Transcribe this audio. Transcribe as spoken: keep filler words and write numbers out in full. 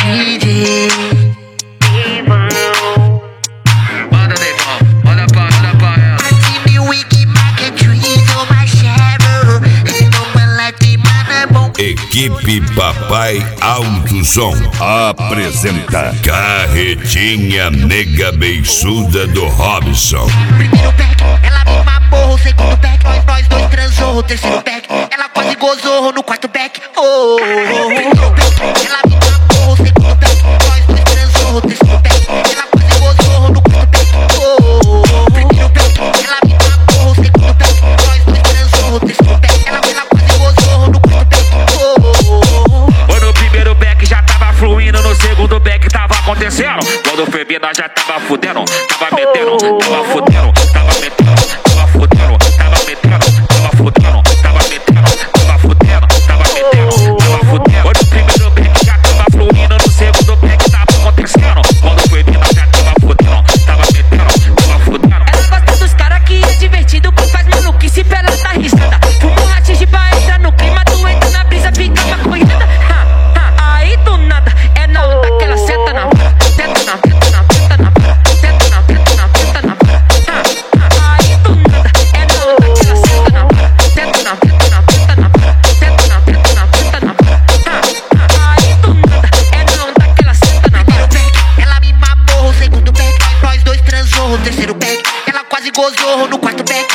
D J. Manda Neymar, olha pra, olha pra ela. I see me wicked market trees on my shadow. You know my life tem mana bom. Equipe Papai Alto Som apresenta Carretinha Nega Beiçuda do Robson. Primeiro back, ela me mamou. O segundo back, nós, nós dois transou. O terceiro back, ela quase gozou. No quarto back, oh, oh, oh. Primeiro back, ela me mamou. O segundo back, nós dois transou. O terceiro back, ela quase gozou. No quarto back, oh, oh, oh. Primeiro back, ela me mamou. O segundo back, nós dois transou. O terceiro back, ela, ela quase gozou. No quarto back, oh, oh, oh. Ou no primeiro back já tava fluindo, no segundo back tava acontecendo. Quando foi vir nós já tava fudendo, tava metendo, tava fudendo, tava metendo, tava fudendo, tava metendo, tava fudendo, tava metendo, tava fudendo, tava metendo, tava fudendo. Ou no primeiro back já tava fluindo, no segundo back tava acontecendo. Quando foi vir nós já tava fudendo, tava metendo, tava fudendo. Ela gosta dos cara que é divertido, que faz maluquice pra ela dar risada. Fumo rachixe pra entrar no clima, tu entra na brisa, fica maconhada. Ha, ha, aí do nada, é na onda que ela senta na vara. Senta na, senta na, senta na vara. Senta na, senta na, senta na vara. Ha, ha, aí do nada, é na onda que ela senta na vara. Senta na, senta na, senta na vara. Senta na, senta na, senta na vara. Ha, ha, aí do nada, é na onda que ela senta na vara. Primeiro back, ela me mamou. O segundo back, nós dois transou. O terceiro back, ela quase gozou. No quarto back,